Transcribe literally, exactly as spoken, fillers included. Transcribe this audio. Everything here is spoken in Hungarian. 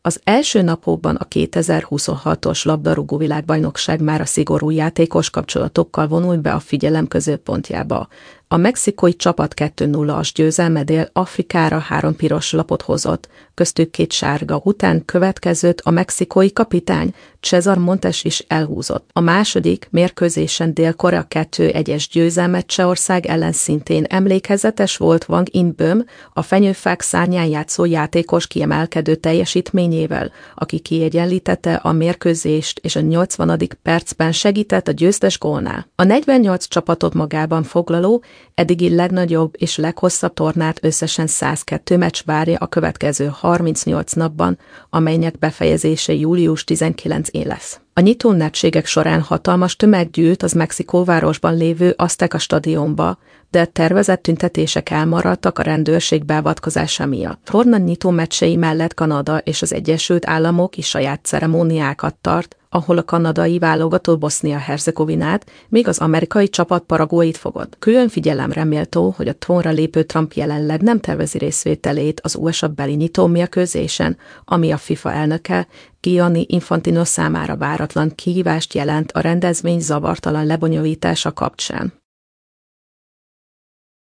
Az első napokban a kétezer-huszonhatos labdarúgó-világbajnokság már a szigorú játékos kapcsolatokkal vonult be a figyelem középpontjába. A mexikói csapat kettő nulla-as győzelme Dél-Afrikára három piros lapot hozott, köztük két sárga után következőt a mexikói kapitány César Montes is elhúzott. A második mérkőzésen Dél-Korea kettő egyes győzelmet Csehország ellen szintén emlékezetes volt Wang In-beom, a fenyőfák szárnyán játszó játékos kiemelkedő teljesítményével, aki kiegyenlítette a mérkőzést és a nyolcvanadik percben segített a győztes gólnál. A negyvennyolc csapatot magában foglaló, eddigi legnagyobb és leghosszabb tornát összesen száz kettő meccs várja a következő harmincnyolc napban, amelynek befejezése július tizenkilencedikén lesz. A nyitó nettségek során hatalmas tömeg gyűlt az Mexikóvárosban lévő Azteca stadionba, de tervezett tüntetések elmaradtak a rendőrség beavatkozása miatt. Torna nyitó meccsei mellett Kanada és az Egyesült Államok is saját ceremóniákat tart, ahol a kanadai válogatott Bosznia-Hercegovinát, míg az amerikai csapat Paraguayt fogad. Külön figyelemre méltó, hogy a trónra lépő Trump jelenleg nem tervezi részvételét az u es á-beli nyitó mérkőzésen, ami a FIFA elnöke Gianni Infantino számára váratlan kihívást jelent a rendezvény zavartalan lebonyolítása kapcsán.